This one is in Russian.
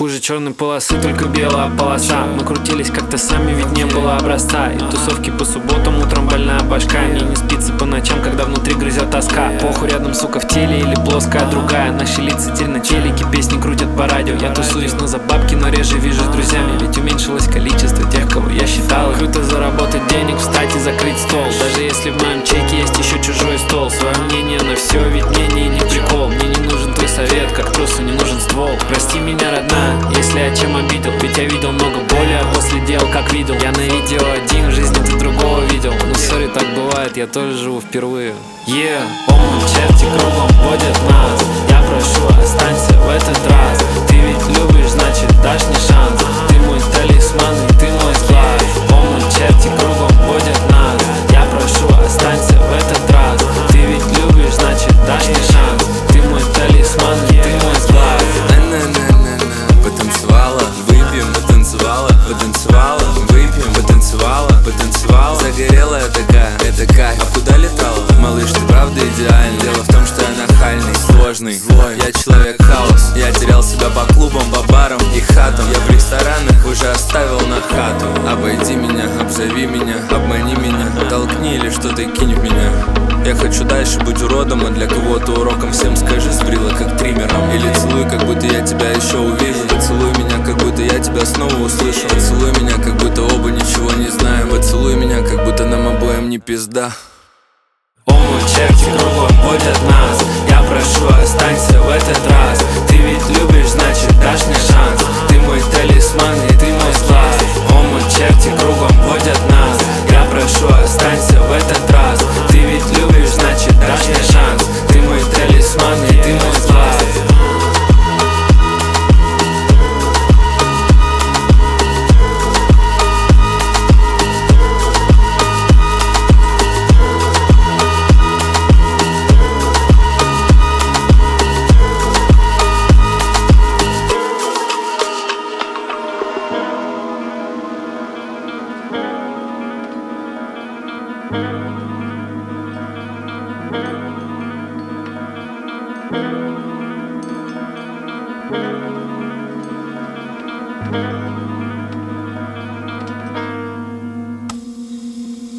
Хуже черной полосы, только белая полоса. Мы крутились как-то сами, ведь не было образца. И тусовки по субботам, утром больная башка. Мне не спится по ночам, когда внутри грызет тоска. Похуй рядом, сука, в теле или плоская другая. Наши лица теперь на телеке, песни крутят по радио. Я тусуюсь, но за бабки, но реже вижу с друзьями. Ведь уменьшилось количество тех, кого я считал. Круто заработать денег, встать и закрыть стол. Даже если в моем чеке есть еще чужой стол. Свое мнение на все, ведь мнение не прикол. Мне не нужен твой совет, как тросу не нужен ствол. Прости меня, родная, если я чем обидел. Ведь я видел много боли, а после дел как видел. Я на видео один, в жизни ты другого видел. Ну сори, так бывает, я тоже живу впервые. Помню, черти кругом водят нас. Я прошу, останься в этот раз. Ты ведь любишь, значит дашь мне шанс. Ты мой талисман и ты мой склад. Помню, черти кругом водят нас. Я прошу, останься в этот раз. Ты ведь любишь, значит дашь мне шанс. Ты мой талисман и ты мой склад. Потанцевала, выпьем, потанцевала, потанцевала, выпьем, потанцевала, потанцевала. Загорелая такая, это кайф. А куда летала? Малыш, ты правда идеальный. Дело в том, что я нахальный, сложный, злой. Я человек хаос. Я терял себя по клубам, по барам и хатам. Я в ресторанах уже оставил на хату. Обойди меня, обзови меня, обмани меня, толкни или что-то кинь в меня. Я хочу дальше быть уродом, а для кого-то уроком. Всем скажи, сбрила как триммером. Или целуй, как будто я тебя еще увижу. Поцелуй меня, как будто я тебя снова услышу. Поцелуй меня, как будто оба ничего не знаем. Поцелуй меня, как будто нам обоим не пизда. Мой черти кругом водят нас. Я прошу, останься в этот раз. Ты ведь любишь, значит дашь мне шанс. Ты мой талисман и ты мой склад. Мой черти кругом водят нас. Я прошу,